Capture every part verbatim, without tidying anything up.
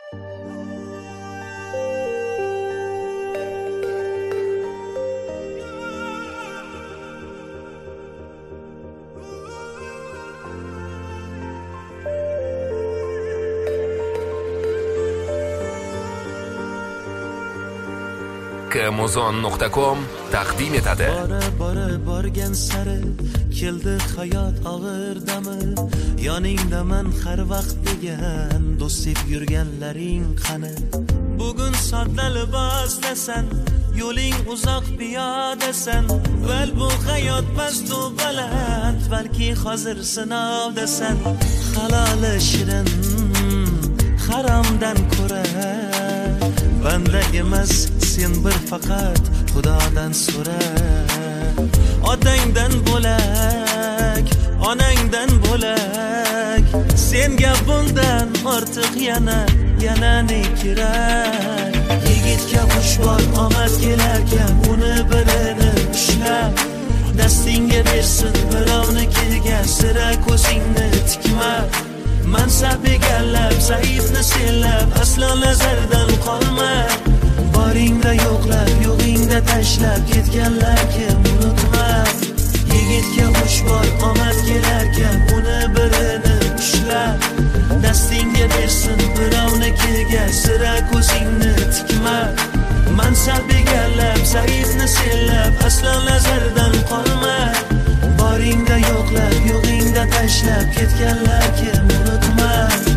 Amazon nuqta com taqdim etadi. Bora bora borgan sari keldi hayot og'ir dami, yoningdaman har vaqt degan do'st deb yurganlaring qani. Bugun sodda libosdasan, yo'ling uzoq piyodasan, val bu hayot past-u baland, balki hozir sinovdasan. Haloli shirin haromdan ko'ra banda emas sen bir faqat Xudodan so'ra. Otangdan bo'lak, onangdan bo'lak, senga bundan ortiq yana yana ne kerak? Yigitga xush bor omad kelarkan, uni birini ushlab dastingga bersin birovnikiga, sira ko'zingni tikma. Mansab egallab, zaifni senlab, aslo nazardan qolma. Boringda yo'qlab, yo'g'ingda tashlab ketganlar kim unutma. Yigitga xush bor omad kelarkan, uni birini ushlab dastingga bersin birovnikiga, sira ko'zingni tikma. Mansab egallab, zaifni senlab, aslo nazardan qolma. Boringda yo'qlab, yo'g'ingda tashlab ketganlar kim unutma.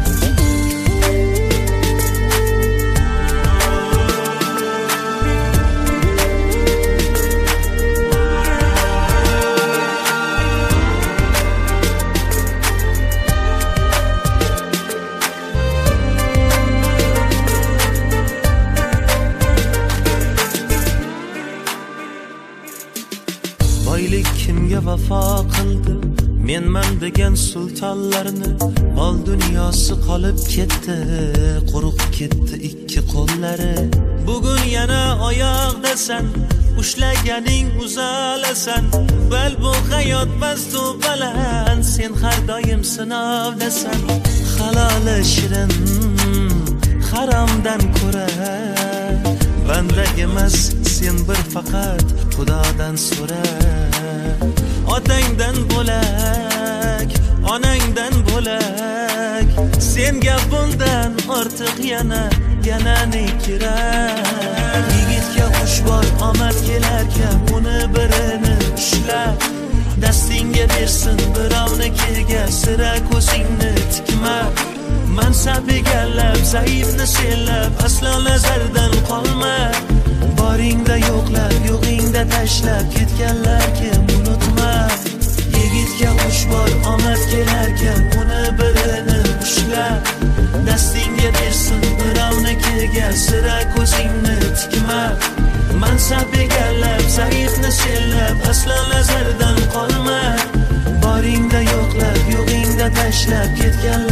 Boylik kimga vafo qildi? Menman degan sultonlarni mol dunyosi qolib ketdi, quruq ketdi ikki qo'llari. Bugun yana oyoqdasan, ushlaganing uzalasan, bal bu hayot past-u baland, sen har doim sinovdasan. Haloli shirin haromdan ko'ra banda emas sen bir faqat Xudodan so'ra. Otangdan bo'lak, onangdan bo'lak, senga bundan ortiq yana yana ne kerak? Yigitga xush bor omad kelarkan, uni birini ushlab dastingga bersin birovnikiga, sira ko'zingni tikma. Mansab egallab, zaifni senlab, aslo nazardan qolma. Boringda yo'qlab, yo'g'ingda tashlab ketganlar kim unutma. Yigitga xush bor omad kelarkan, uni birini ushlab dastingga bersin birovnikiga, sira ko'zingni tikma. Mansab egallab, zaifni senlab, aslo nazardan qolma. Boringda yo'qlab, yo'g'ingda tashlab ketganlar